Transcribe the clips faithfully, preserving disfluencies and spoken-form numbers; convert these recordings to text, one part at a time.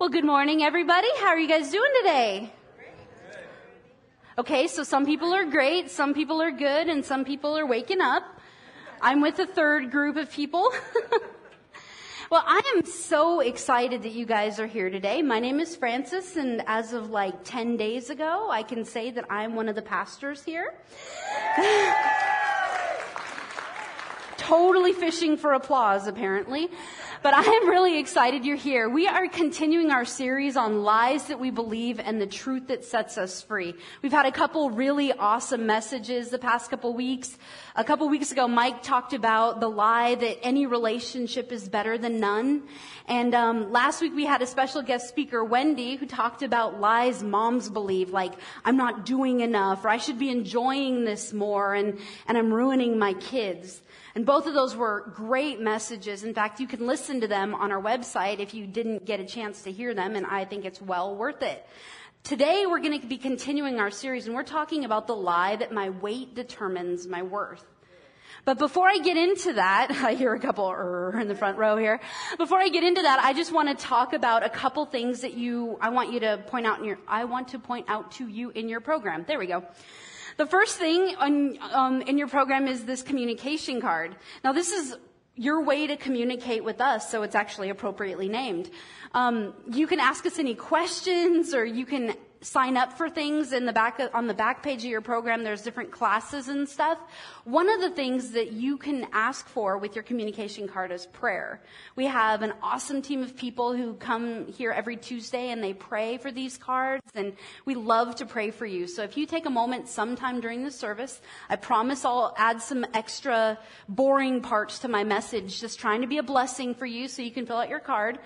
Well, good morning, everybody. How are you guys doing today? Okay, so some people are great, some people are good, and some people are waking up. I'm with a third group of people. Well, I am so excited that you guys are here today. My name is Frances, and as of like ten days ago, I can say that I'm one of the pastors here. Totally fishing for applause, apparently. But I am really excited you're here. We are continuing our series on lies that we believe and the truth that sets us free. We've had a couple really awesome messages the past couple weeks. A couple weeks ago, Mike talked about the lie that any relationship is better than none. And um, last week we had a special guest speaker, Wendy, who talked about lies moms believe, like I'm not doing enough, or I should be enjoying this more, and, and I'm ruining my kids. And both of those were great messages. In fact, you can listen to them on our website if you didn't get a chance to hear them, and I think it's well worth it. Today, we're going to be continuing our series, and we're talking about the lie that my weight determines my worth. But before I get into that, I hear a couple er in the front row here. Before I get into that, I just want to talk about a couple things that you, I want you to point out in your, I want to point out to you in your program. There we go. The first thing on, um, in your program is this communication card. Now, this is your way to communicate with us, so it's actually appropriately named. Um, you can ask us any questions, or you can sign up for things in the back of, on the back page of your program. There's different classes and stuff. One of the things that you can ask for with your communication card is prayer. We have an awesome team of people who come here every Tuesday and they pray for these cards, and we love to pray for you. So if you take a moment sometime during the service, I promise I'll add some extra boring parts to my message, just trying to be a blessing for you so you can fill out your card.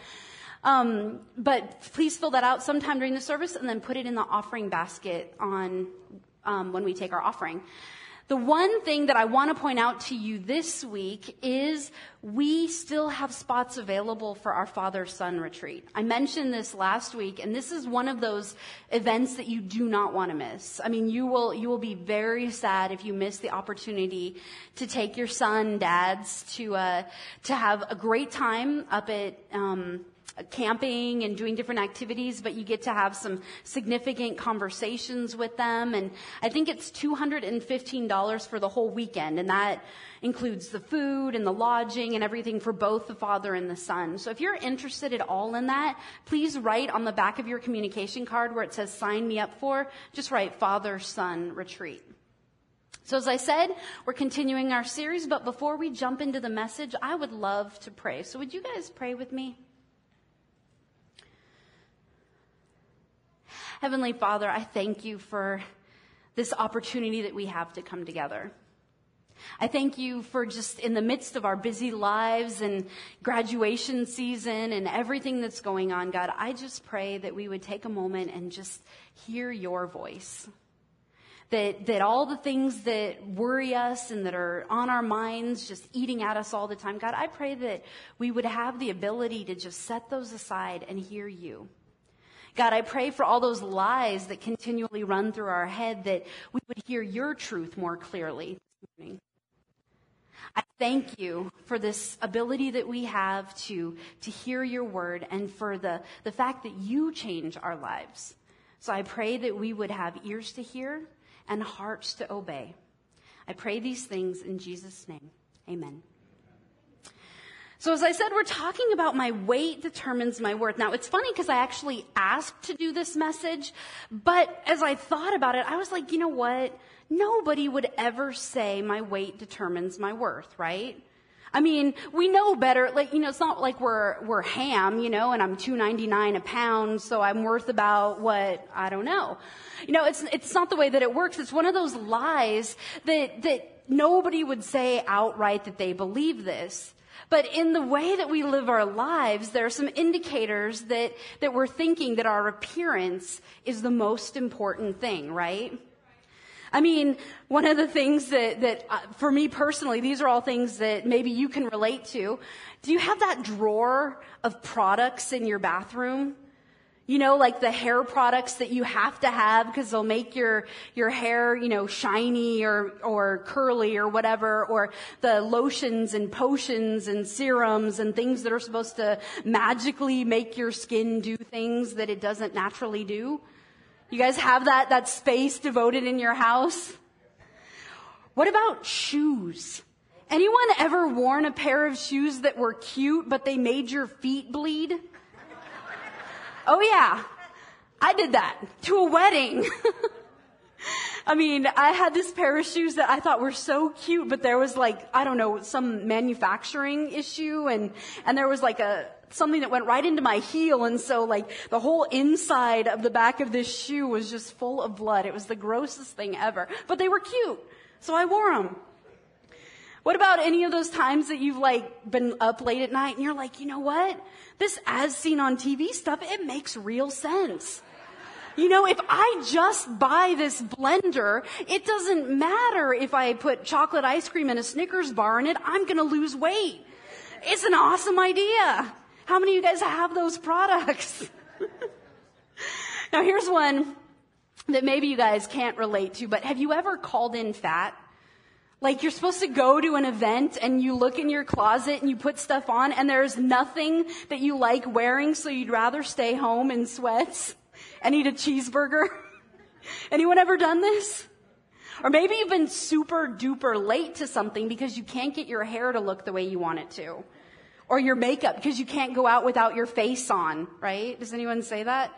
Um, but please fill that out sometime during the service and then put it in the offering basket on um, when we take our offering. The one thing that I want to point out to you this week is we still have spots available for our Father-Son retreat. I mentioned this last week, and this is one of those events that you do not want to miss. I mean, you will you will be very sad if you miss the opportunity to take your son, dads, to uh, to have a great time up at um camping and doing different activities, but you get to have some significant conversations with them. And I think it's two hundred fifteen dollars for the whole weekend, and that includes the food and the lodging and everything for both the father and the son. So if you're interested at all in that, please write on the back of your communication card where it says sign me up for, just write Father-Son Retreat. So as I said, we're continuing our series, but before we jump into the message, I would love to pray. So would you guys pray with me? Heavenly Father, I thank you for this opportunity that we have to come together. I thank you for just in the midst of our busy lives and graduation season and everything that's going on, God, I just pray that we would take a moment and just hear your voice. That, that all the things that worry us and that are on our minds, just eating at us all the time, God, I pray that we would have the ability to just set those aside and hear you. God, I pray for all those lies that continually run through our head, that we would hear your truth more clearly this morning. I thank you for this ability that we have to, to hear your word, and for the, the fact that you change our lives. So I pray that we would have ears to hear and hearts to obey. I pray these things in Jesus' name. Amen. So as I said, we're talking about my weight determines my worth. Now, it's funny because I actually asked to do this message, but as I thought about it, I was like, you know what? Nobody would ever say my weight determines my worth, right? I mean, we know better. Like, you know, it's not like we're we're ham, you know, and I'm two ninety-nine a pound, so I'm worth about what, I don't know. You know, it's it's not the way that it works. It's one of those lies that that nobody would say outright that they believe this. But in the way that we live our lives, there are some indicators that, that we're thinking that our appearance is the most important thing, right? I mean, one of the things that, that uh, for me personally, these are all things that maybe you can relate to. Do you have that drawer of products in your bathroom? You know, like the hair products that you have to have because they'll make your, your hair, you know, shiny or, or curly or whatever, or the lotions and potions and serums and things that are supposed to magically make your skin do things that it doesn't naturally do. You guys have that, that space devoted in your house? What about shoes? Anyone ever worn a pair of shoes that were cute, but they made your feet bleed? Oh yeah, I did that to a wedding. I mean, I had this pair of shoes that I thought were so cute, but there was like, I don't know, some manufacturing issue, and, and there was like a, something that went right into my heel, and so like the whole inside of the back of this shoe was just full of blood. It was the grossest thing ever, but they were cute, so I wore them. What about any of those times that you've like been up late at night and you're like, you know what? This as seen on T V stuff, it makes real sense. You know, if I just buy this blender, it doesn't matter if I put chocolate ice cream in a Snickers bar in it, I'm going to lose weight. It's an awesome idea. How many of you guys have those products? Now here's one that maybe you guys can't relate to, but have you ever called in fat? Like you're supposed to go to an event and you look in your closet and you put stuff on and there's nothing that you like wearing, so you'd rather stay home in sweats and eat a cheeseburger. Anyone ever done this? Or maybe you've been super duper late to something because you can't get your hair to look the way you want it to. Or your makeup because you can't go out without your face on, right? Does anyone say that?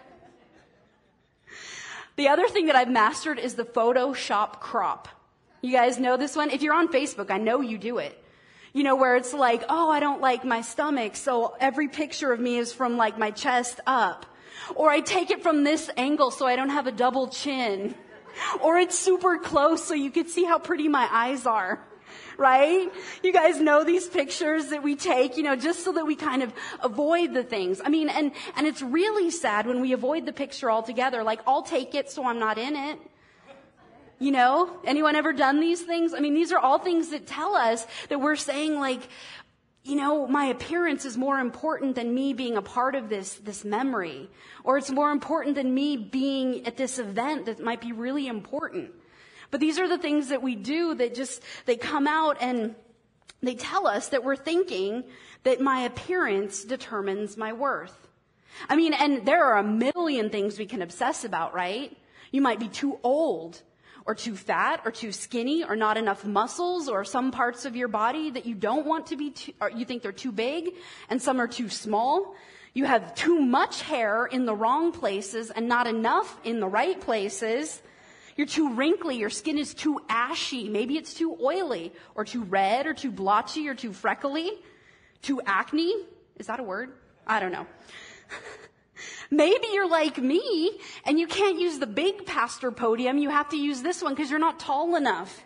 The other thing that I've mastered is the Photoshop crop. You guys know this one? If you're on Facebook, I know you do it. You know, where it's like, oh, I don't like my stomach, so every picture of me is from like my chest up. Or I take it from this angle so I don't have a double chin. Or it's super close so you can see how pretty my eyes are. Right? You guys know these pictures that we take, you know, just so that we kind of avoid the things. I mean, and, and it's really sad when we avoid the picture altogether. Like, I'll take it so I'm not in it. You know, anyone ever done these things? I mean, these are all things that tell us that we're saying like, you know, my appearance is more important than me being a part of this, this memory. Or it's more important than me being at this event that might be really important. But these are the things that we do that just, they come out and they tell us that we're thinking that my appearance determines my worth. I mean, and there are a million things we can obsess about, right? You might be too old, or too fat, or too skinny, or not enough muscles, or some parts of your body that you don't want to be, too, or you think they're too big, and some are too small. You have too much hair in the wrong places, and not enough in the right places. You're too wrinkly, your skin is too ashy, maybe it's too oily, or too red, or too blotchy, or too freckly, too acne. Is that a word? I don't know. Maybe you're like me and you can't use the big pastor podium. You have to use this one because you're not tall enough.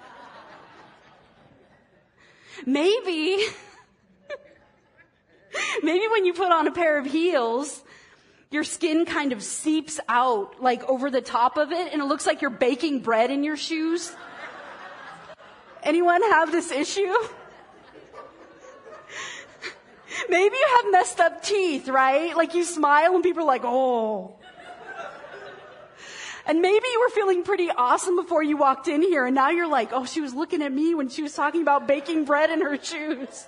Maybe, maybe when you put on a pair of heels, your skin kind of seeps out like over the top of it and it looks like you're baking bread in your shoes. Anyone have this issue? Maybe you have messed up teeth, right? Like you smile and people are like, oh. And maybe you were feeling pretty awesome before you walked in here and now you're like, oh, she was looking at me when she was talking about baking bread in her shoes.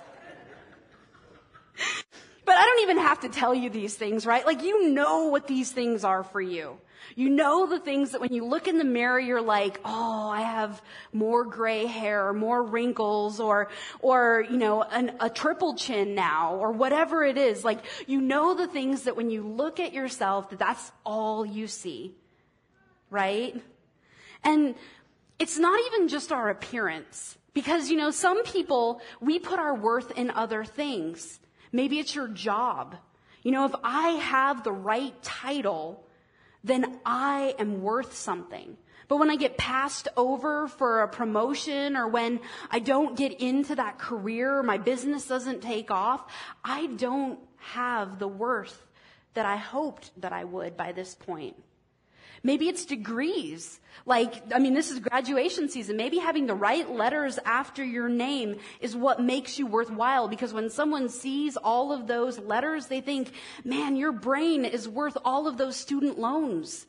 But I don't even have to tell you these things, right? Like you know what these things are for you. You know the things that when you look in the mirror, you're like, oh, I have more gray hair, or more wrinkles, or, or, you know, an, a triple chin now, or whatever it is. Like, you know the things that when you look at yourself, that that's all you see, right? And it's not even just our appearance, because, you know, some people, we put our worth in other things. Maybe it's your job. You know, if I have the right title, then I am worth something. But when I get passed over for a promotion or when I don't get into that career, or my business doesn't take off, I don't have the worth that I hoped that I would by this point. Maybe it's degrees. Like, I mean, this is graduation season. Maybe having the right letters after your name is what makes you worthwhile, because when someone sees all of those letters, they think, man, your brain is worth all of those student loans.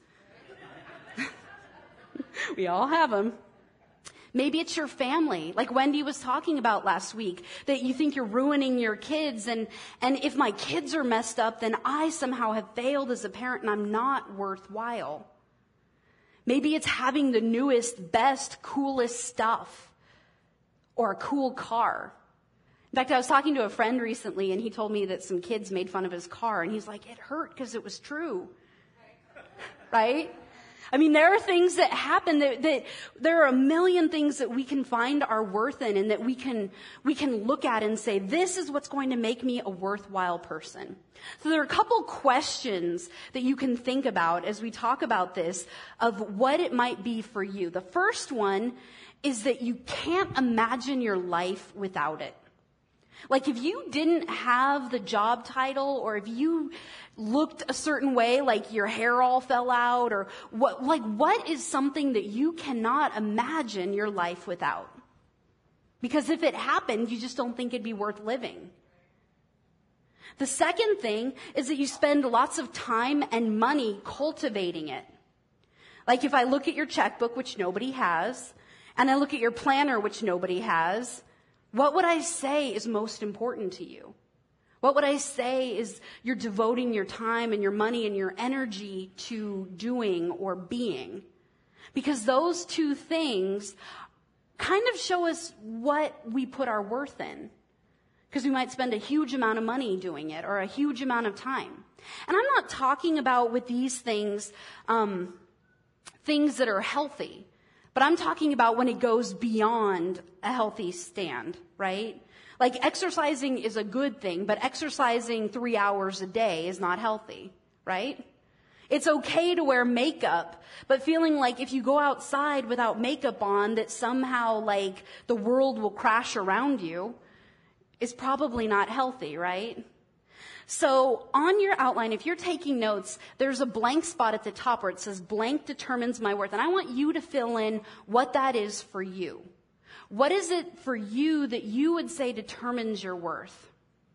We all have them. Maybe it's your family, like Wendy was talking about last week, that you think you're ruining your kids. And, and if my kids are messed up, then I somehow have failed as a parent and I'm not worthwhile. Maybe it's having the newest, best, coolest stuff or a cool car. In fact, I was talking to a friend recently and he told me that some kids made fun of his car and he's like, it hurt because it was true. Right? I mean, there are things that happen that, that there are a million things that we can find our worth in and that we can, we can look at and say, this is what's going to make me a worthwhile person. So there are a couple questions that you can think about as we talk about this of what it might be for you. The first one is that you can't imagine your life without it. Like if you didn't have the job title, or if you looked a certain way, like your hair all fell out, or what, like what is something that you cannot imagine your life without? Because if it happened, you just don't think it'd be worth living. The second thing is that you spend lots of time and money cultivating it. Like if I look at your checkbook, which nobody has, and I look at your planner, which nobody has, what would I say is most important to you? What would I say is you're devoting your time and your money and your energy to doing or being? Because those two things kind of show us what we put our worth in. Because we might spend a huge amount of money doing it or a huge amount of time. And I'm not talking about with these things, um, things that are healthy. But I'm talking about when it goes beyond a healthy stand, right? Like exercising is a good thing, but exercising three hours a day is not healthy, right? It's okay to wear makeup, but feeling like if you go outside without makeup on, that somehow like the world will crash around you is probably not healthy, right? So on your outline, if you're taking notes, there's a blank spot at the top where it says blank determines my worth. And I want you to fill in what that is for you. What is it for you that you would say determines your worth?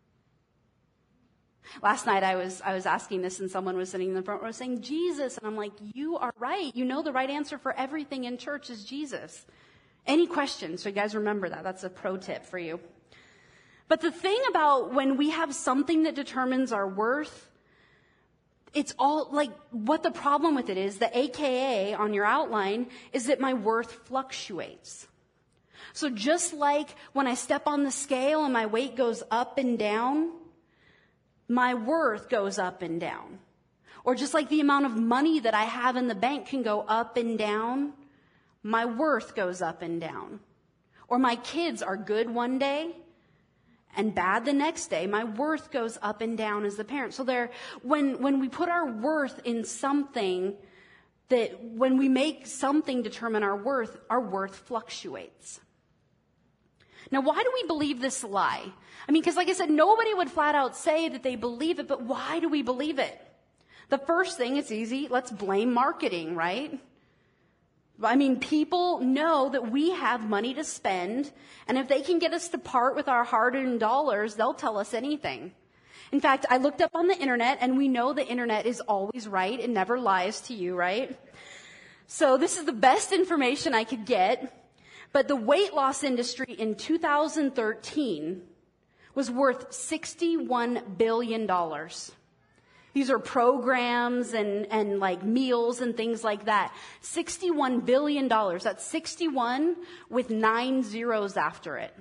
Last night I was I was asking this and someone was sitting in the front row saying Jesus. And I'm like, you are right. You know the right answer for everything in church is Jesus. Any questions? So you guys remember that. That's a pro tip for you. But the thing about when we have something that determines our worth, it's all like what the problem with it is, the A K A on your outline is that my worth fluctuates. So just like when I step on the scale and my weight goes up and down, my worth goes up and down. Or just like the amount of money that I have in the bank can go up and down, my worth goes up and down. Or my kids are good one day and bad the next day, my worth goes up and down as the parent. So there, when, when we put our worth in something, that when we make something determine our worth, our worth fluctuates. Now, why do we believe this lie? I mean, because like I said, nobody would flat out say that they believe it, but why do we believe it? The first thing, it's easy, let's blame marketing, right? I mean, people know that we have money to spend, and if they can get us to part with our hard-earned dollars, they'll tell us anything. In fact, I looked up on the internet, and we know the internet is always right. It never lies to you, right? So this is the best information I could get. But the weight loss industry in two thousand thirteen was worth sixty-one billion dollars. These are programs and, and like meals and things like that. sixty-one billion dollars. That's sixty-one with nine zeros after it.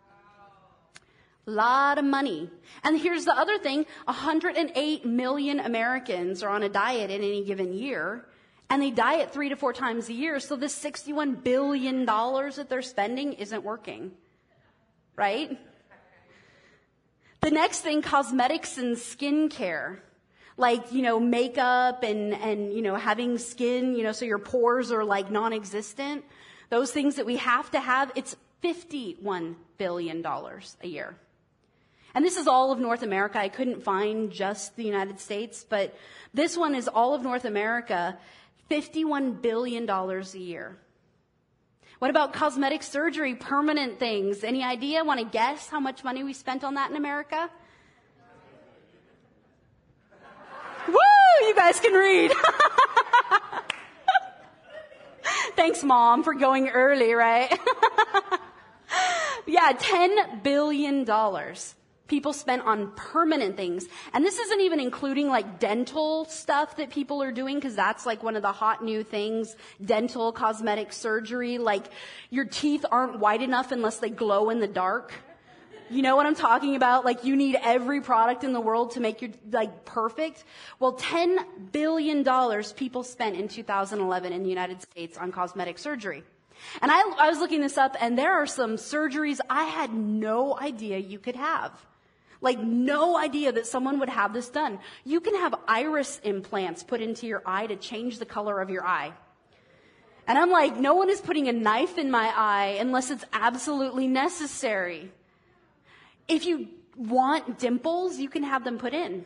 A lot of money. And here's the other thing. one hundred eight million Americans are on a diet in any given year. And they diet three to four times a year. So this sixty-one billion dollars that they're spending isn't working. Right? The next thing, cosmetics and skincare. Like, you know, makeup and, and, you know, having skin, you know, so your pores are like non-existent. Those things that we have to have, it's fifty-one billion dollars a year. And this is all of North America. I couldn't find just the United States, but this one is all of North America. fifty-one billion dollars a year. What about cosmetic surgery, permanent things? Any idea? Want to guess how much money we spent on that in America? Woo! You guys can read. Thanks, Mom, for going early, right? Yeah, ten billion dollars. People spent on permanent things. And this isn't even including like dental stuff that people are doing, because that's like one of the hot new things. Dental, cosmetic surgery. Like your teeth aren't white enough unless they glow in the dark. You know what I'm talking about? Like you need every product in the world to make you like perfect. Well, ten billion dollars people spent in two thousand eleven in the United States on cosmetic surgery. And I, I was looking this up, and there are some surgeries I had no idea you could have. Like no idea that someone would have this done. You can have iris implants put into your eye to change the color of your eye. And I'm like, no one is putting a knife in my eye unless it's absolutely necessary. If you want dimples, you can have them put in.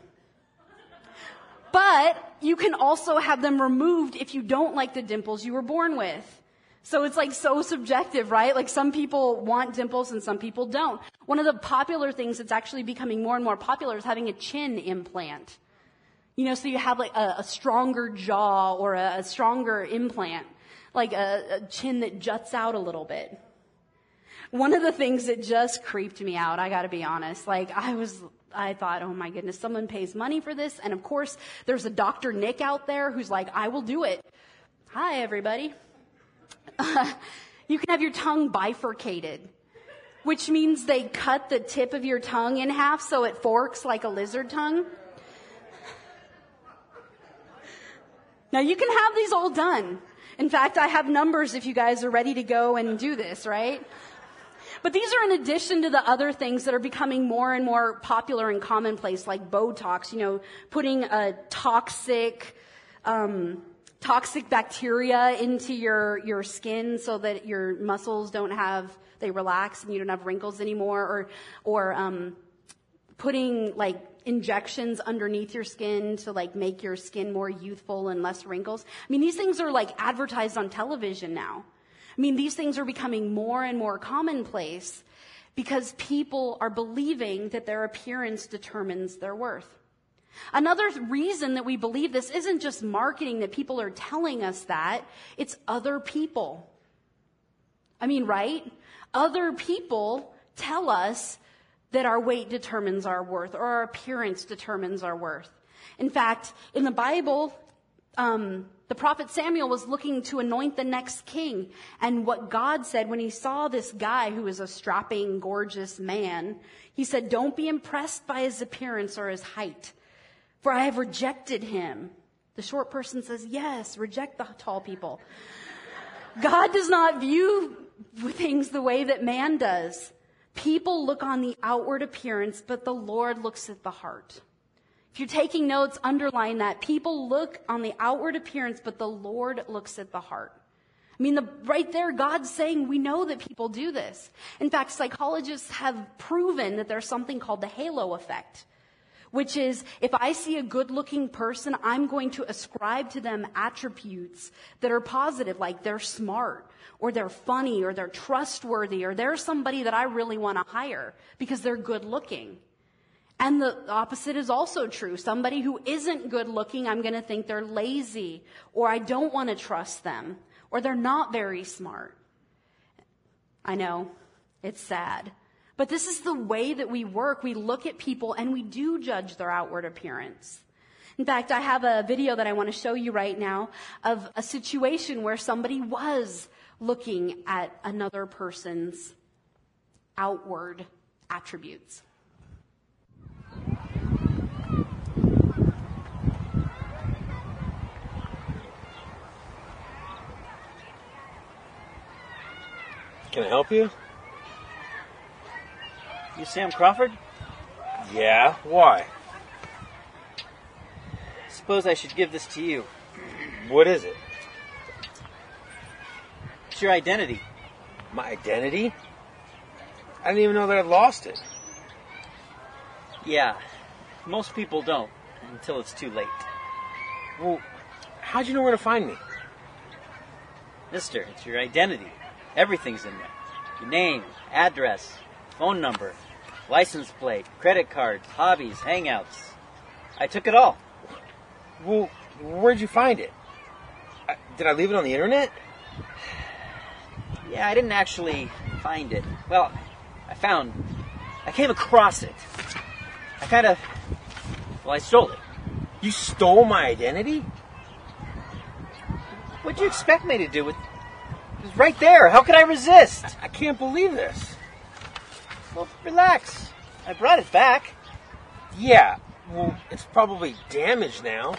But you can also have them removed if you don't like the dimples you were born with. So it's like so subjective, right? Like some people want dimples and some people don't. One of the popular things that's actually becoming more and more popular is having a chin implant. You know, so you have like a, a stronger jaw or a, a stronger implant, like a, a chin that juts out a little bit. One of the things that just creeped me out, I gotta be honest, like I was, I thought, oh my goodness, someone pays money for this. And of course, there's a Doctor Nick out there who's like, I will do it. Hi, everybody. Uh, you can have your tongue bifurcated, which means they cut the tip of your tongue in half so it forks like a lizard tongue. Now you can have these all done. In fact, I have numbers if you guys are ready to go and do this, right? But these are in addition to the other things that are becoming more and more popular and commonplace, like Botox, you know, putting a toxic, um, toxic bacteria into your, your skin so that your muscles don't have, they relax and you don't have wrinkles anymore, or, or, um, putting like injections underneath your skin to like make your skin more youthful and less wrinkles. I mean, these things are like advertised on television now. I mean, these things are becoming more and more commonplace because people are believing that their appearance determines their worth. Another reason that we believe this isn't just marketing, that people are telling us that, it's other people. I mean, right? Other people tell us that our weight determines our worth, or our appearance determines our worth. In fact, in the Bible, um, the prophet Samuel was looking to anoint the next king. And what God said when he saw this guy who was a strapping, gorgeous man, he said, don't be impressed by his appearance or his height, for I have rejected him. The short person says, yes, reject the tall people. God does not view things the way that man does. People look on the outward appearance, but the Lord looks at the heart. If you're taking notes, underline that. People look on the outward appearance, but the Lord looks at the heart. I mean, the, right there, God's saying we know that people do this. In fact, psychologists have proven that there's something called the halo effect, which is if I see a good-looking person, I'm going to ascribe to them attributes that are positive, like they're smart, or they're funny, or they're trustworthy, or they're somebody that I really want to hire because they're good-looking. And the opposite is also true. Somebody who isn't good-looking, I'm going to think they're lazy, or I don't want to trust them, or they're not very smart. I know, it's sad. But this is the way that we work. We look at people and we do judge their outward appearance. In fact, I have a video that I want to show you right now of a situation where somebody was looking at another person's outward attributes. Can I help you? You Sam Crawford? Yeah, why? Suppose I should give this to you. What is it? It's your identity. My identity? I didn't even know that I'd lost it. Yeah, most people don't until it's too late. Well, how'd you know where to find me? Mister, it's your identity. Everything's in there. Your name, address, phone number, license plate, credit cards, hobbies, hangouts. I took it all. Well, where'd you find it? I, did I leave it on the internet? Yeah, I didn't actually find it. Well, I found... I came across it. I kind of... Well, I stole it. You stole my identity? What'd you expect me to do with... It was right there. How could I resist? I can't believe this. Well, relax. I brought it back. Yeah, well, it's probably damaged now.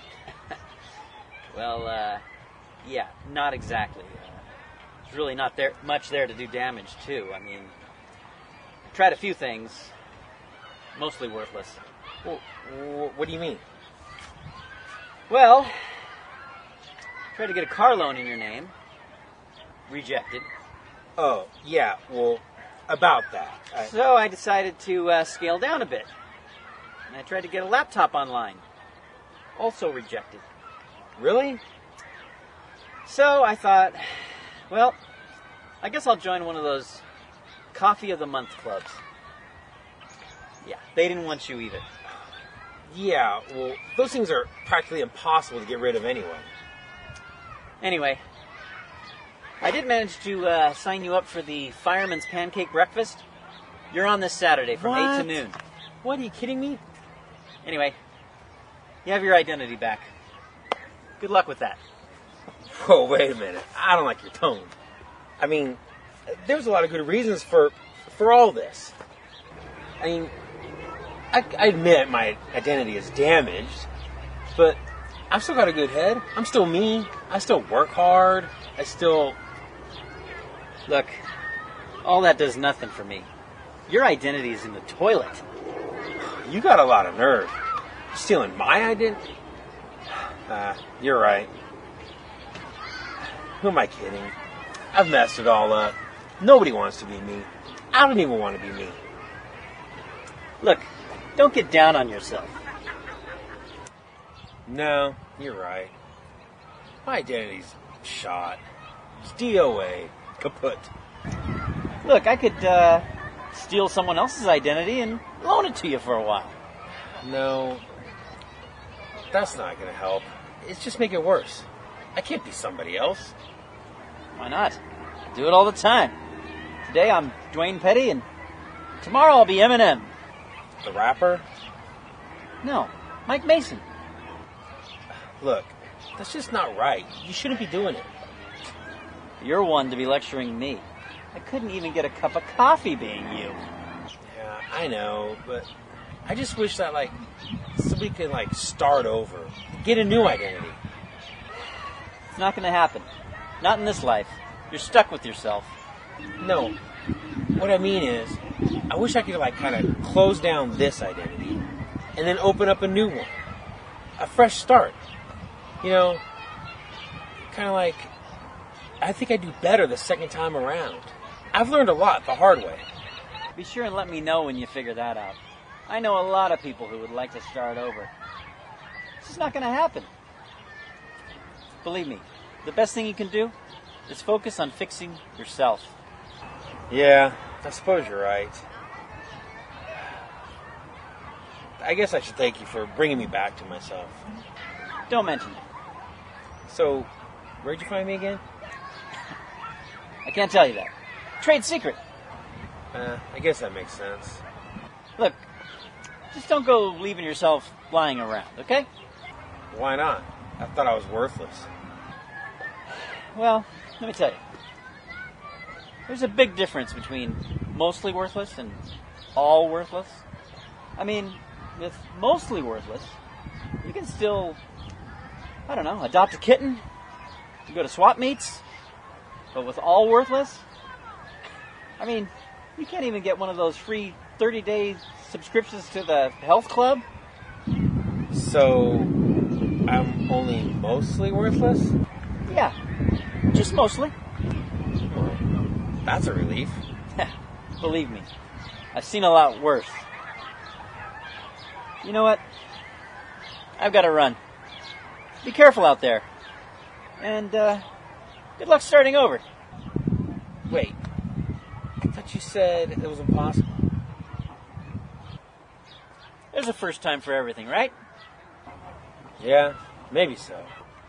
Well, uh, yeah, not exactly. Uh, there's really not there much there to do damage to. I mean, I tried a few things, mostly worthless. Well, wh- what do you mean? Well, tried to get a car loan in your name. Rejected. Oh, yeah, well, about that. I... So I decided to uh, scale down a bit. And I tried to get a laptop online. Also rejected. Really? So I thought, well, I guess I'll join one of those Coffee of the Month clubs. Yeah, they didn't want you either. Yeah, well, those things are practically impossible to get rid of anyway. Anyway, I did manage to uh, sign you up for the Fireman's Pancake Breakfast. You're on this Saturday from What? eight to noon. What, are you kidding me? Anyway, you have your identity back. Good luck with that. Whoa, wait a minute. I don't like your tone. I mean, there's a lot of good reasons for for all this. I mean, I, I admit my identity is damaged, but I've still got a good head. I'm still me. I still work hard. I still... Look, all that does nothing for me. Your identity is in the toilet. You got a lot of nerve. Stealing my identity? Uh, you're right. Who am I kidding? I've messed it all up. Nobody wants to be me. I don't even want to be me. Look, don't get down on yourself. No, you're right. My identity's shot. It's D O A. Kaput. Look, I could uh, steal someone else's identity and loan it to you for a while. No, that's not going to help. It's just make it worse. I can't be somebody else. Why not? I do it all the time. Today I'm Dwayne Petty, and tomorrow I'll be Eminem. The rapper? No, Mike Mason. Look, that's just not right. You shouldn't be doing it. You're one to be lecturing me. I couldn't even get a cup of coffee being you. Yeah, I know, but I just wish that, like, somebody could, like, start over. Get a new identity. It's not going to happen. Not in this life. You're stuck with yourself. No. What I mean is, I wish I could, like, kind of close down this identity and then open up a new one. A fresh start. You know, kind of like, I think I do better the second time around. I've learned a lot the hard way. Be sure and let me know when you figure that out. I know a lot of people who would like to start over. This is not going to happen. Believe me, the best thing you can do is focus on fixing yourself. Yeah, I suppose you're right. I guess I should thank you for bringing me back to myself. Don't mention it. So, where'd you find me again? I can't tell you that. Trade secret. Uh, I guess that makes sense. Look, just don't go leaving yourself lying around, okay? Why not? I thought I was worthless. Well, let me tell you. There's a big difference between mostly worthless and all worthless. I mean, with mostly worthless, you can still, I don't know, adopt a kitten, you go to swap meets, but with all worthless, I mean, you can't even get one of those free thirty-day subscriptions to the health club. So, I'm only mostly worthless? Yeah, just mostly. That's a relief. Believe me, I've seen a lot worse. You know what? I've got to run. Be careful out there. And, uh, Good luck starting over. Wait, I thought you said it was impossible. There's a first time for everything, right? Yeah, maybe so.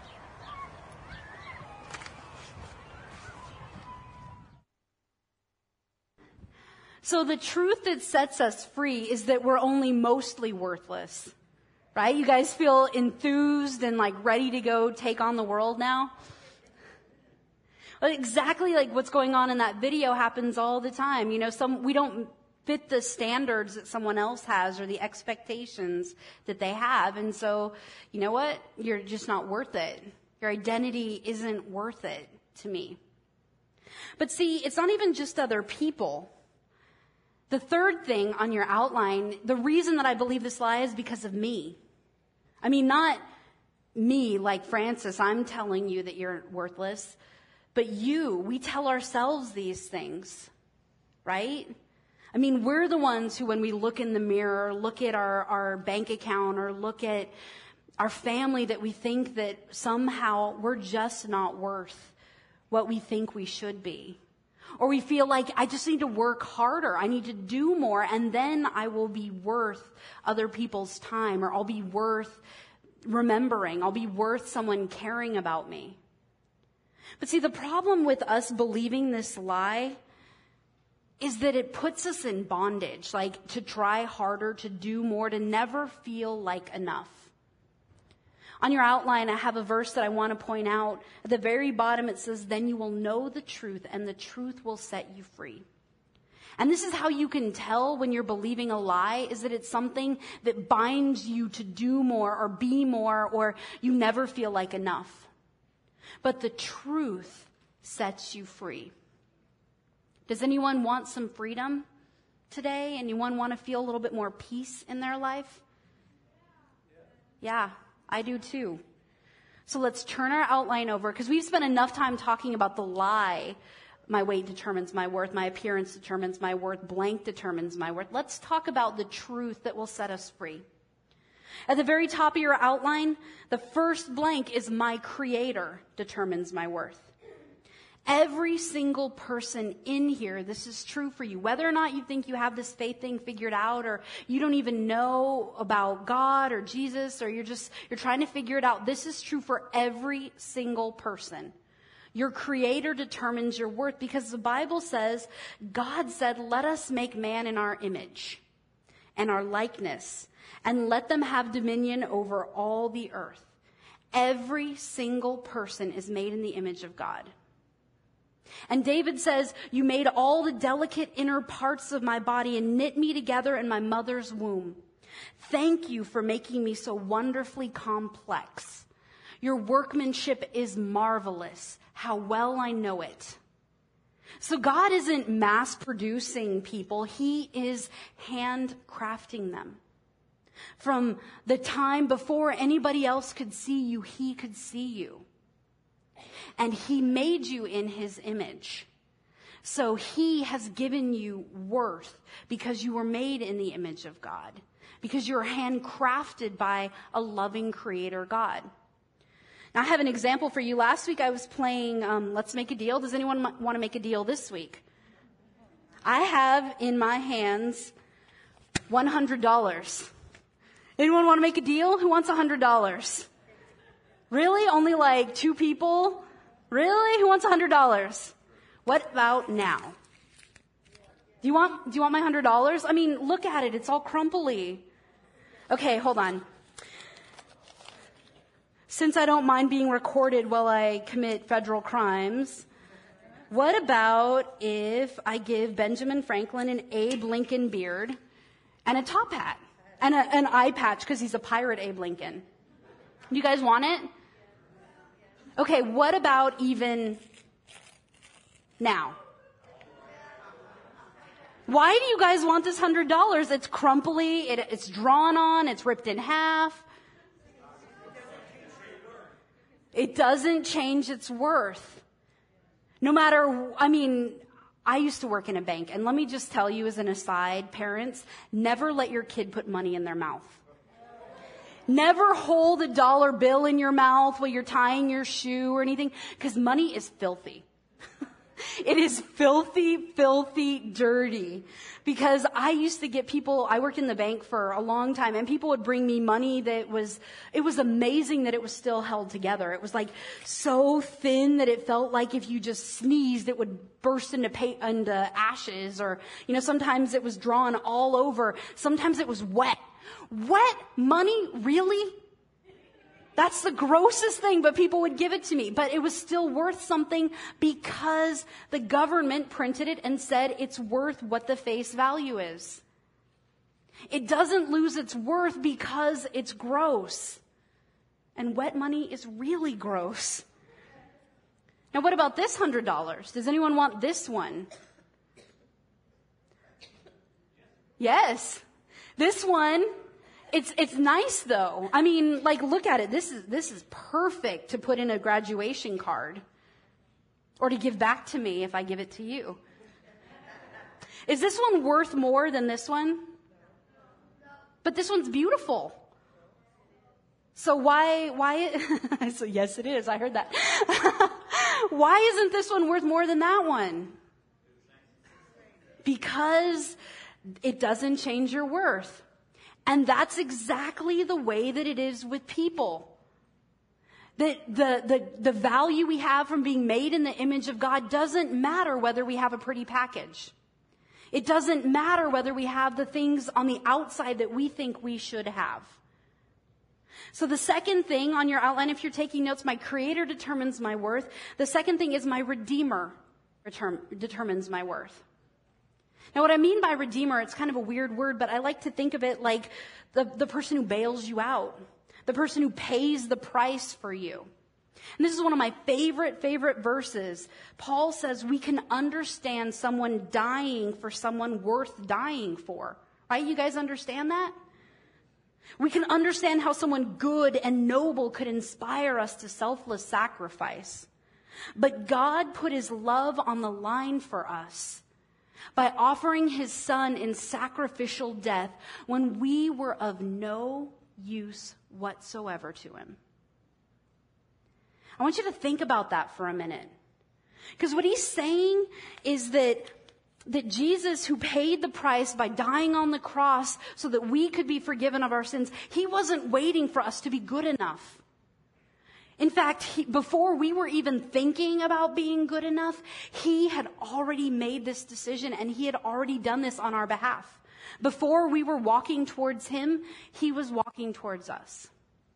So the truth that sets us free is that we're only mostly worthless, right? You guys feel enthused and like ready to go take on the world now? Well, exactly like what's going on in that video happens all the time. You know, some, we don't fit the standards that someone else has or the expectations that they have. And so, you know what? You're just not worth it. Your identity isn't worth it to me. But see, it's not even just other people. The third thing on your outline, the reason that I believe this lie is because of me. I mean, not me like Francis, I'm telling you that you're worthless, but you, we tell ourselves these things, right? I mean, we're the ones who, when we look in the mirror, look at our, our bank account or look at our family, that we think that somehow we're just not worth what we think we should be. Or we feel like, I just need to work harder. I need to do more, and then I will be worth other people's time, or I'll be worth remembering. I'll be worth someone caring about me. But see, the problem with us believing this lie is that it puts us in bondage, like to try harder, to do more, to never feel like enough. On your outline, I have a verse that I want to point out. At the very bottom, it says, "Then you will know the truth, and the truth will set you free." And this is how you can tell when you're believing a lie, is that it's something that binds you to do more or be more, or you never feel like enough. But the truth sets you free. Does anyone want some freedom today? Anyone want to feel a little bit more peace in their life? Yeah. I do too. So let's turn our outline over, because we've spent enough time talking about the lie. My weight determines my worth. My appearance determines my worth. Blank determines my worth. Let's talk about the truth that will set us free. At the very top of your outline, the first blank is my Creator determines my worth. Every single person in here, this is true for you. Whether or not you think you have this faith thing figured out, or you don't even know about God or Jesus, or you're just, you're trying to figure it out, this is true for every single person. Your Creator determines your worth, because the Bible says, God said, "Let us make man in our image and our likeness, and let them have dominion over all the earth." Every single person is made in the image of God. And David says, "You made all the delicate inner parts of my body and knit me together in my mother's womb. Thank you for making me so wonderfully complex. Your workmanship is marvelous. How well I know it." So God isn't mass producing people. He is handcrafting them. From the time before anybody else could see you, He could see you. And He made you in His image. So He has given you worth because you were made in the image of God. Because you're handcrafted by a loving Creator God. Now, I have an example for you. Last week I was playing um, Let's Make a Deal. Does anyone m- want to make a deal this week? I have in my hands one hundred dollars. Anyone want to make a deal? Who wants one hundred dollars? Really? Only like two people? Really? Who wants one hundred dollars? What about now? Do you want, do you want my one hundred dollars? I mean, look at it. It's all crumply. Okay, hold on. Since I don't mind being recorded while I commit federal crimes, what about if I give Benjamin Franklin an Abe Lincoln beard and a top hat and a, an eye patch because he's a pirate Abe Lincoln? You guys want it? Okay, what about even now? Why do you guys want this one hundred dollars? It's crumply, it, it's drawn on, it's ripped in half. It doesn't change its worth. No matter, I mean, I used to work in a bank, and let me just tell you as an aside, parents, never let your kid put money in their mouth. Never hold a dollar bill in your mouth while you're tying your shoe or anything, because money is filthy. It is filthy, filthy, dirty. Because I used to get people, I worked in the bank for a long time, and people would bring me money that was, it was amazing that it was still held together. It was like so thin that it felt like if you just sneezed, it would burst into, pa- into ashes. Or, you know, sometimes it was drawn all over. Sometimes it was wet. Wet money? Really? That's the grossest thing, but people would give it to me. But it was still worth something because the government printed it and said it's worth what the face value is. It doesn't lose its worth because it's gross. And wet money is really gross. Now, what about this one hundred dollars? Does anyone want this one? Yes. This one. It's, it's nice though. I mean, like, look at it. This is, this is perfect to put in a graduation card. Or to give back to me if I give it to you. Is this one worth more than this one? But this one's beautiful. So why, why, so yes it is. I heard that. Why isn't this one worth more than that one? Because it doesn't change your worth. And that's exactly the way that it is with people. That the, the, the value we have from being made in the image of God doesn't matter whether we have a pretty package. It doesn't matter whether we have the things on the outside that we think we should have. So the second thing on your outline, if you're taking notes, my Creator determines my worth. The second thing is my Redeemer determines my worth. Now, what I mean by Redeemer, it's kind of a weird word, but I like to think of it like the, the person who bails you out, the person who pays the price for you. And this is one of my favorite, favorite verses. Paul says we can understand someone dying for someone worth dying for. Right? You guys understand that? We can understand how someone good and noble could inspire us to selfless sacrifice. But God put his love on the line for us by offering his son in sacrificial death when we were of no use whatsoever to him. I want you to think about that for a minute. Because what he's saying is that, that Jesus, who paid the price by dying on the cross so that we could be forgiven of our sins, he wasn't waiting for us to be good enough. In fact, he, before we were even thinking about being good enough, he had already made this decision and he had already done this on our behalf. Before we were walking towards him, he was walking towards us.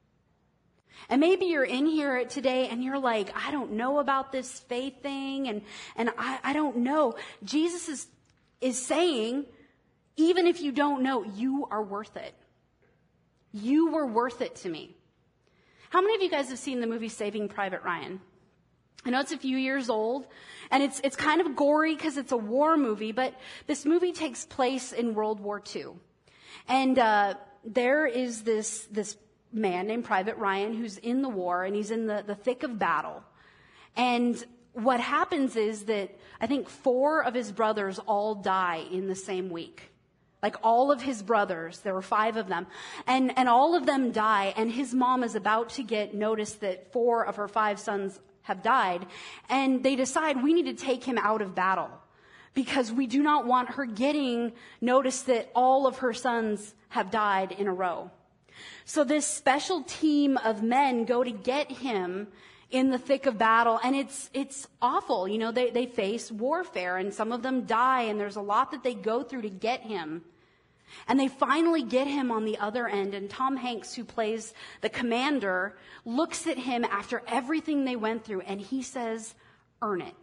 And maybe you're in here today and you're like, I don't know about this faith thing and, and I, I don't know. Jesus is, is saying, even if you don't know, you are worth it. You were worth it to me. How many of you guys have seen the movie Saving Private Ryan? I know it's a few years old, and it's it's kind of gory because it's a war movie, but this movie takes place in World War Two. And uh there is this this man named Private Ryan who's in the war, and he's in the, the thick of battle. And what happens is that I think four of his brothers all die in the same week. Like all of his brothers, there were five of them, and, and all of them die, and his mom is about to get notice that four of her five sons have died, and they decide we need to take him out of battle because we do not want her getting notice that all of her sons have died in a row. So this special team of men go to get him in the thick of battle, and it's it's awful. You know, they, they face warfare, and some of them die, and there's a lot that they go through to get him. And they finally get him on the other end, and Tom Hanks, who plays the commander, looks at him after everything they went through, and he says, earn it.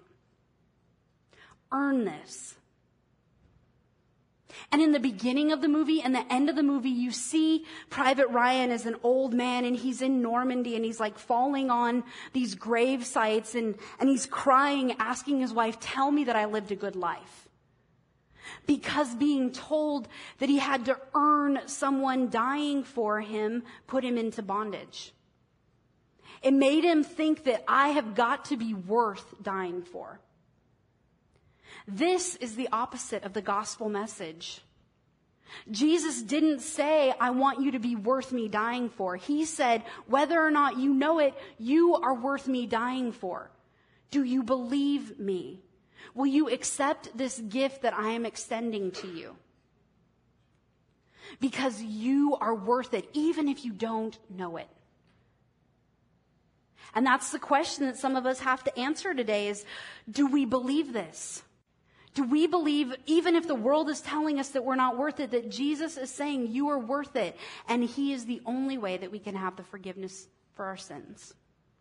Earn this. And in the beginning of the movie and the end of the movie, you see Private Ryan as an old man, and he's in Normandy, and he's like falling on these grave sites, and, and he's crying, asking his wife, tell me that I lived a good life. Because being told that he had to earn someone dying for him put him into bondage. It made him think that I have got to be worth dying for. This is the opposite of the gospel message. Jesus didn't say, I want you to be worth me dying for. He said, whether or not you know it, you are worth me dying for. Do you believe me? Will you accept this gift that I am extending to you? Because you are worth it, even if you don't know it. And that's the question that some of us have to answer today is, do we believe this? Do we believe, even if the world is telling us that we're not worth it, that Jesus is saying you are worth it, and he is the only way that we can have the forgiveness for our sins?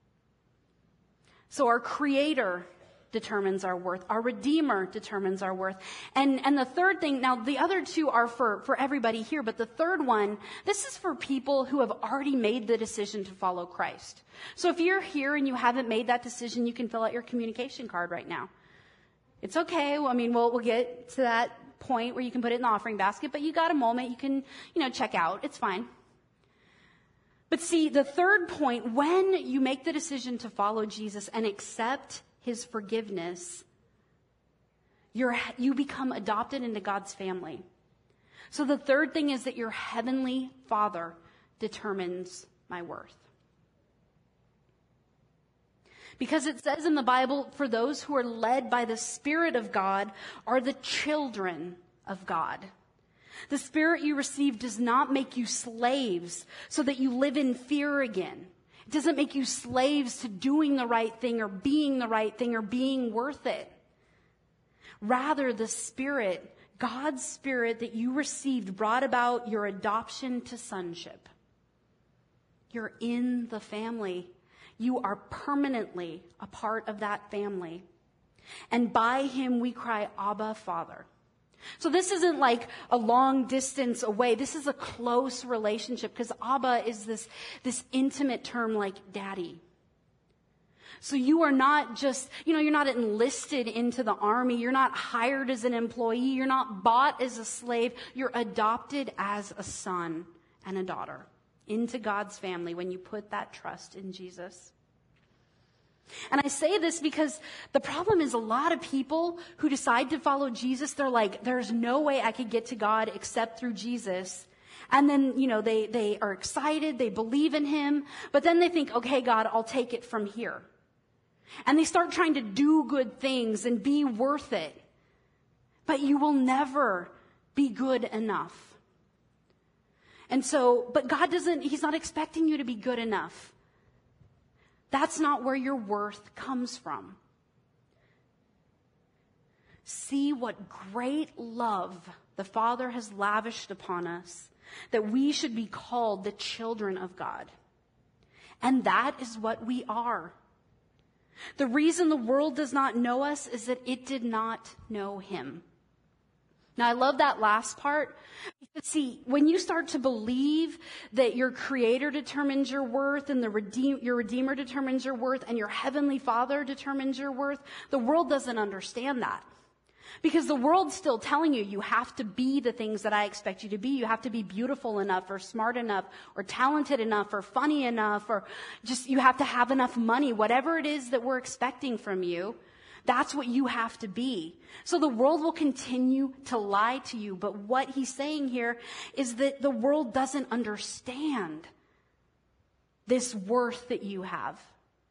So our Creator determines our worth. Our Redeemer determines our worth. And, and the third thing, now the other two are for, for everybody here, but the third one, this is for people who have already made the decision to follow Christ. So if you're here and you haven't made that decision, you can fill out your communication card right now. It's okay. I mean, we'll, we'll get to that point where you can put it in the offering basket, but you got a moment, you can, you know, check out. It's fine. But see, the third point, when you make the decision to follow Jesus and accept his forgiveness, you're, you become adopted into God's family. So the third thing is that your heavenly Father determines my worth. Because it says in the Bible, for those who are led by the Spirit of God are the children of God. The Spirit you receive does not make you slaves so that you live in fear again. It doesn't make you slaves to doing the right thing or being the right thing or being worth it. Rather, the Spirit, God's Spirit that you received brought about your adoption to sonship. You're in the family. You are permanently a part of that family. And by him we cry, Abba, Father. So this isn't like a long distance away. This is a close relationship because Abba is this, this intimate term like daddy. So you are not just, you know, you're not enlisted into the army. You're not hired as an employee. You're not bought as a slave. You're adopted as a son and a daughter into God's family when you put that trust in Jesus. And I say this because the problem is a lot of people who decide to follow Jesus, they're like, there's no way I could get to God except through Jesus. And then, you know, they, they are excited, they believe in him, but then they think, okay, God, I'll take it from here. And they start trying to do good things and be worth it. But you will never be good enough. And so, but God doesn't, he's not expecting you to be good enough. That's not where your worth comes from. See what great love the Father has lavished upon us, that we should be called the children of God. And that is what we are. The reason the world does not know us is that it did not know him. Now, I love that last part. Because, see, when you start to believe that your Creator determines your worth and the Redeem, your Redeemer determines your worth and your Heavenly Father determines your worth, the world doesn't understand that. Because the world's still telling you, you have to be the things that I expect you to be. You have to be beautiful enough or smart enough or talented enough or funny enough or just you have to have enough money. Whatever it is that we're expecting from you, that's what you have to be. So the world will continue to lie to you. But what he's saying here is that the world doesn't understand this worth that you have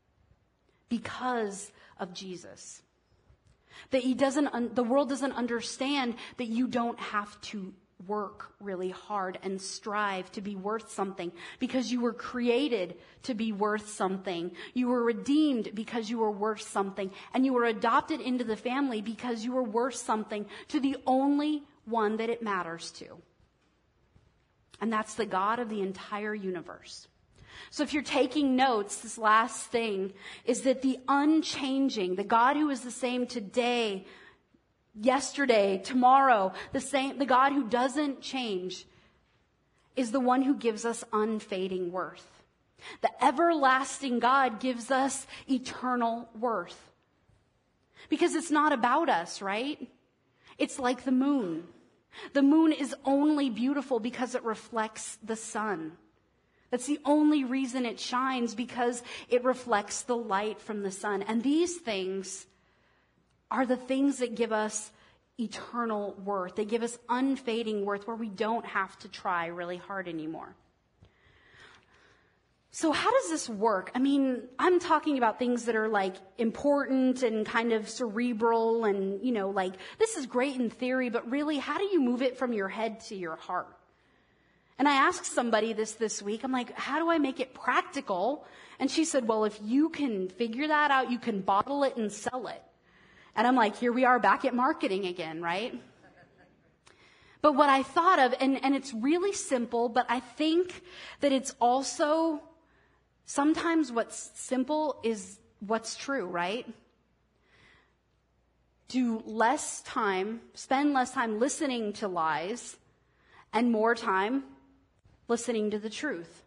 because of Jesus. That he doesn't, the world doesn't understand that you don't have to work really hard and strive to be worth something because you were created to be worth something. You were redeemed because you were worth something. And you were adopted into the family because you were worth something to the only one that it matters to. And that's the God of the entire universe. So if you're taking notes, this last thing is that the unchanging, the God who is the same today, yesterday, tomorrow, the same, the God who doesn't change is the one who gives us unfading worth. The everlasting God gives us eternal worth. Because it's not about us, right? It's like the moon. The moon is only beautiful because it reflects the sun. That's the only reason it shines, because it reflects the light from the sun. And these things are the things that give us eternal worth. They give us unfading worth where we don't have to try really hard anymore. So how does this work? I mean, I'm talking about things that are like important and kind of cerebral and, you know, like this is great in theory, but really how do you move it from your head to your heart? And I asked somebody this this week, I'm like, how do I make it practical? And she said, well, if you can figure that out, you can bottle it and sell it. And I'm like, here we are back at marketing again, right? But what I thought of, and, and it's really simple, but I think that it's also sometimes what's simple is what's true, right? Do less time, spend less time listening to lies and more time listening to the truth.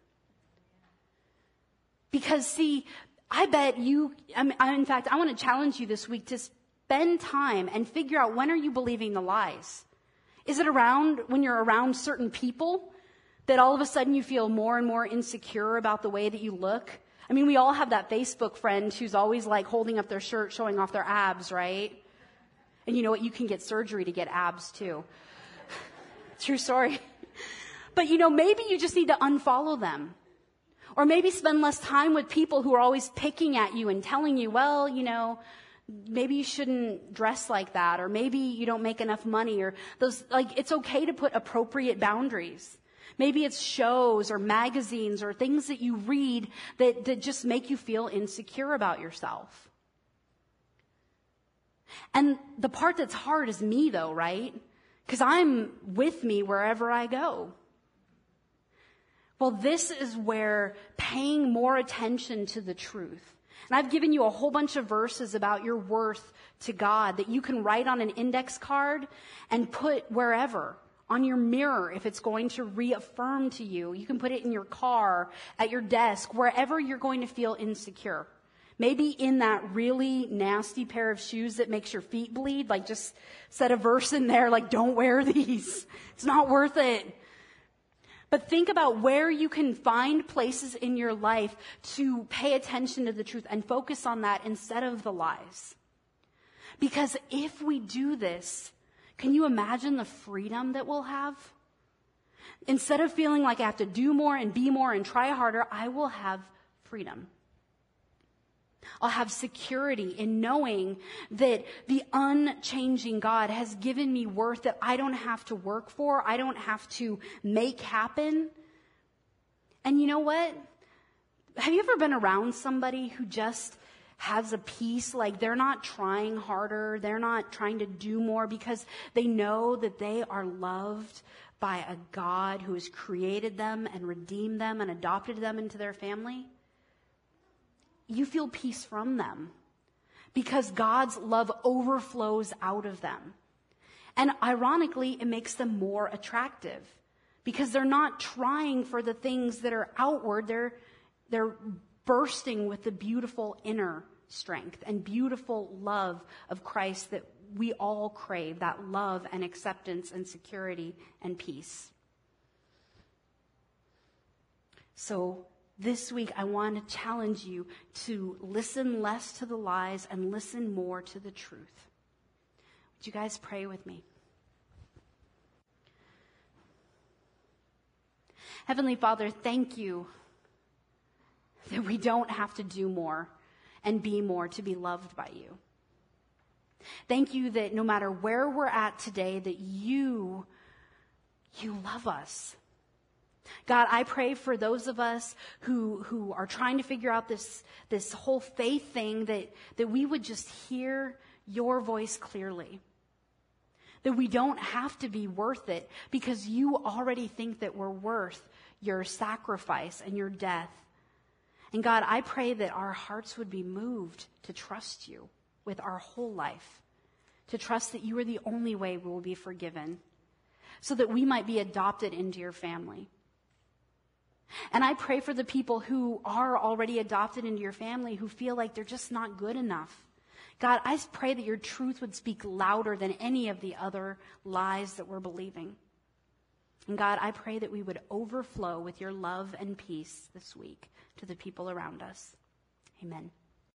Because see, I bet you, I mean, I, in fact, I want to challenge you this week to spend time and figure out when are you believing the lies? Is it around when you're around certain people that all of a sudden you feel more and more insecure about the way that you look? I mean, we all have that Facebook friend who's always like holding up their shirt, showing off their abs, right? And you know what? You can get surgery to get abs too. True story. But you know, maybe you just need to unfollow them. Or maybe spend less time with people who are always picking at you and telling you, well, you know, maybe you shouldn't dress like that, or maybe you don't make enough money, or those, like, it's okay to put appropriate boundaries. Maybe it's shows or magazines or things that you read that, that just make you feel insecure about yourself. And the part that's hard is me though, right? Because I'm with me wherever I go. Well, this is where paying more attention to the truth. And I've given you a whole bunch of verses about your worth to God that you can write on an index card and put wherever. On your mirror, if it's going to reaffirm to you. You can put it in your car, at your desk, wherever you're going to feel insecure. Maybe in that really nasty pair of shoes that makes your feet bleed, like just set a verse in there, like don't wear these. It's not worth it. But think about where you can find places in your life to pay attention to the truth and focus on that instead of the lies. Because if we do this, can you imagine the freedom that we'll have? Instead of feeling like I have to do more and be more and try harder, I will have freedom. I'll have security in knowing that the unchanging God has given me worth that I don't have to work for, I don't have to make happen. And you know what? Have you ever been around somebody who just has a peace, like they're not trying harder, they're not trying to do more because they know that they are loved by a God who has created them and redeemed them and adopted them into their family? You feel peace from them because God's love overflows out of them. And ironically, it makes them more attractive because they're not trying for the things that are outward. They're, they're bursting with the beautiful inner strength and beautiful love of Christ that we all crave, that love and acceptance and security and peace. So this week, I want to challenge you to listen less to the lies and listen more to the truth. Would you guys pray with me? Heavenly Father, thank you that we don't have to do more and be more to be loved by you. Thank you that no matter where we're at today, that you, you love us. God, I pray for those of us who, who are trying to figure out this, this whole faith thing, that, that we would just hear your voice clearly. That we don't have to be worth it because you already think that we're worth your sacrifice and your death. And God, I pray that our hearts would be moved to trust you with our whole life, to trust that you are the only way we will be forgiven, so that we might be adopted into your family. And I pray for the people who are already adopted into your family who feel like they're just not good enough. God, I pray that your truth would speak louder than any of the other lies that we're believing. And God, I pray that we would overflow with your love and peace this week to the people around us. Amen.